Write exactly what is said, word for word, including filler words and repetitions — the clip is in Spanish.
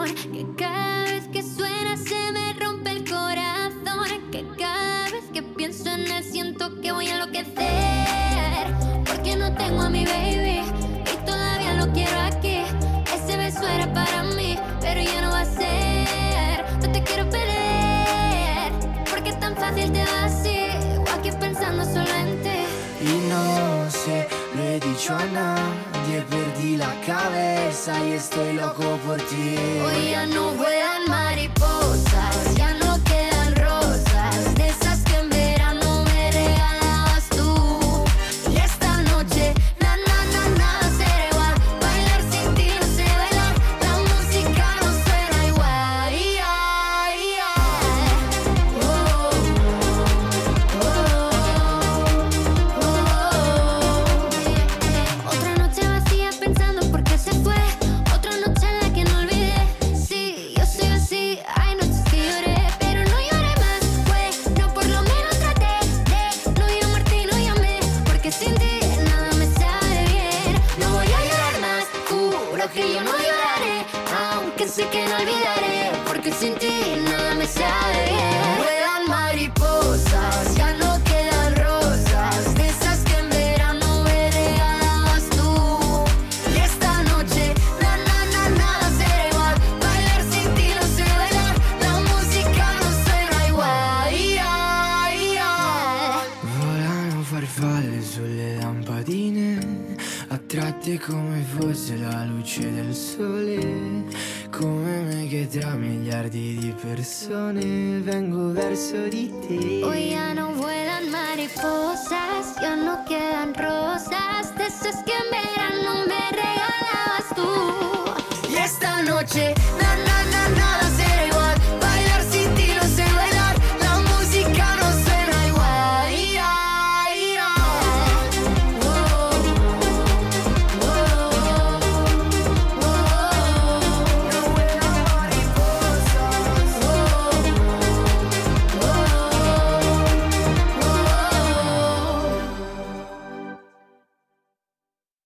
que cada vez que suena se me rompe el corazón, que cada vez que pienso en él siento que voy a enloquecer, porque no tengo a mi baby y todavía lo quiero aquí. Ese beso era para mí, pero ya no va a ser. No te quiero perder, porque es tan fácil te va así, o aquí pensando solo en ti. Y no sé, lo he dicho a nadie, perdí la cabeza y estoy loco por ti. Hoy ya no vuelan mariposas, ya no quedan rosas, de esas que en verano me regalabas tú. Y esta noche, na na na nada será igual, bailar sin ti no sé bailar, la música no suena igual. Yeah, yeah. Oh, oh, oh, oh. Otra noche vacía pensando por qué se fue, otra noche en la que no olvidé. Sí, yo soy así, hay noches que lloré, pero no lloré más. Fue, no, por lo menos traté de no llamarte y no llamé, porque sin ti nada me sabe bien. No voy a llorar más, juro que yo no lloraré, aunque sé que no olvidaré, porque sin ti nada me sabe bien. Vuelan mariposas, ya no quedan rosas, de esas que en verano me regalabas tú. Y esta noche, na na na nada será igual, bailar sin ti no sé bailar, la música no suena igual. Yeah, yeah. Volano farfalle sulle lampadine, attratte come fosse la luce del sole, come me che tra miliardi di persone vengo verso di te. Hoy ya no vuelan mariposas, ya no quedan rosas, de esas que en verano me regalabas tú. Y esta noche, na